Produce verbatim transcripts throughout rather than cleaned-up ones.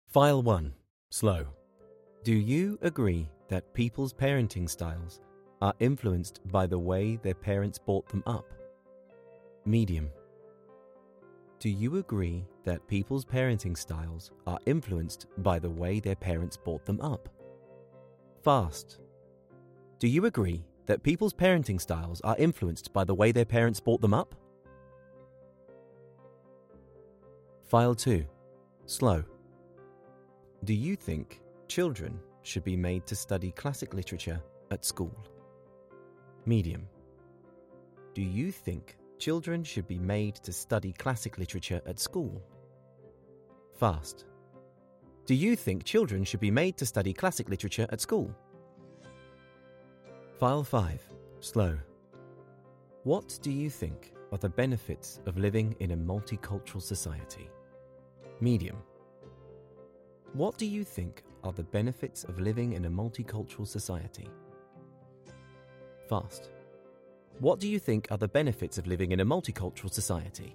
File one. Slow. Do you agree that people's parenting styles are influenced by the way their parents brought them up? Medium. Do you agree that people's parenting styles are influenced by the way their parents brought them up? Fast. Do you agree that people's parenting styles are influenced by the way their parents brought them up? File two. Slow. Do you think children should be made to study classic literature at school? Medium. Do you think children should be made to study classic literature at school? Fast. Do you think children should be made to study classic literature at school? File five. Slow. What do you think are the benefits of living in a multicultural society? Medium. What do you think are the benefits of living in a multicultural society? Fast. What do you think are the benefits of living in a multicultural society?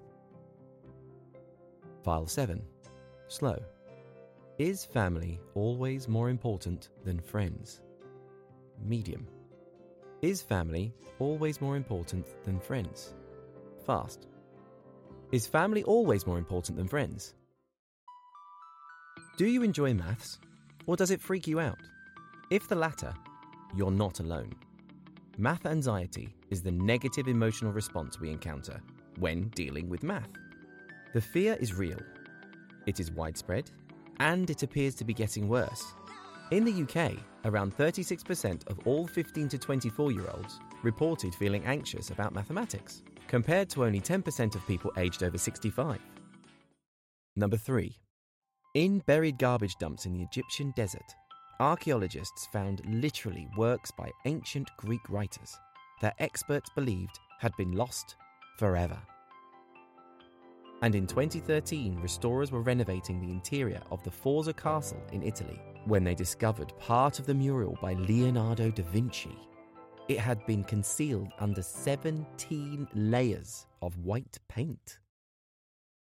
File seven. Slow. Is family always more important than friends? Medium. Is family always more important than friends? Fast. Is family always more important than friends? Do you enjoy maths, or does it freak you out? If the latter, you're not alone. Math anxiety is the negative emotional response we encounter when dealing with math. The fear is real, it is widespread, and it appears to be getting worse. In the U K, around thirty-six percent of all fifteen to twenty-four-year-olds reported feeling anxious about mathematics, compared to only ten percent of people aged over sixty-five. Number three. In buried garbage dumps in the Egyptian desert, archaeologists found literally works by ancient Greek writers that experts believed had been lost forever. And in twenty thirteen, restorers were renovating the interior of the Forza Castle in Italy when they discovered part of the mural by Leonardo da Vinci. It had been concealed under seventeen layers of white paint.